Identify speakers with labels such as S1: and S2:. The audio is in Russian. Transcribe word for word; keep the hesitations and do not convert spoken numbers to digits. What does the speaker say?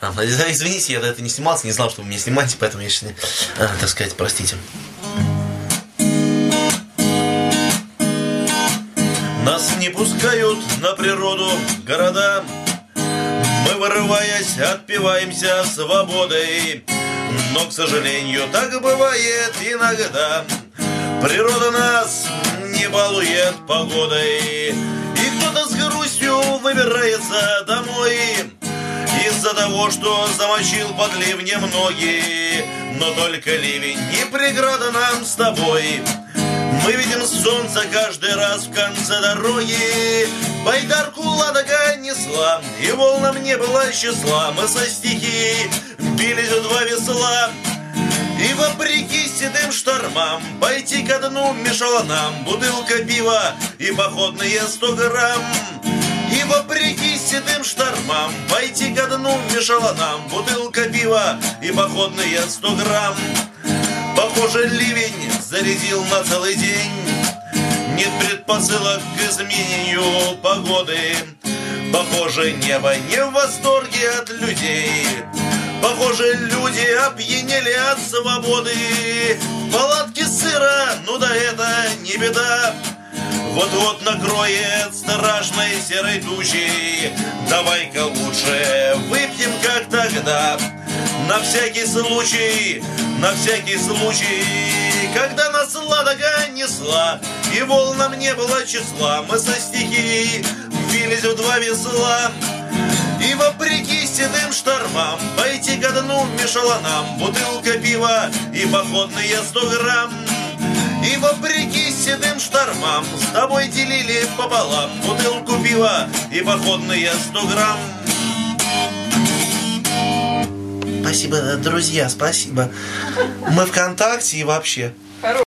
S1: А, извините, я до этого не снимался, не знал, что вы меня снимаете, поэтому я сейчас, а, так сказать, простите. Нас не пускают на природу города. Мы, вырываясь, отпиваемся свободой. Но, к сожалению, так бывает иногда. Природа нас не балует погодой. И кто-то с грустью выбирается домой из-за того, что замочил под ливнем ноги. Но только ливень не преграда нам с тобой. Мы видим солнце каждый раз в конце дороги. Байдарку Ладога несла, и волнам не было числа. Мы со стихией бились в два весла, и вопреки седым штормам пойти ко дну мешала нам бутылка пива и походные сто грамм. И вопреки седым штормам пойти ко дну мешала нам бутылка пива и походные сто грамм. Похоже, ливень зарядил на целый день. Нет предпосылок к изменению погоды. Похоже, небо не в восторге от людей. Похоже, люди опьянели от свободы. В палатке сыро, ну да это не беда. Вот-вот накроет страшной серой тучей. Давай-ка лучше выпьем, как тогда. На всякий случай, на всякий случай. Когда нас Ладога несла, и волнам не было числа, мы со стихией бились в два весла. И вопреки седым штормам пойти ко дну мешала нам бутылка пива и походные сто грамм. И вопреки седым штормам с тобой делили пополам бутылку пива и походные сто грамм. Спасибо, друзья, спасибо. Мы ВКонтакте и вообще.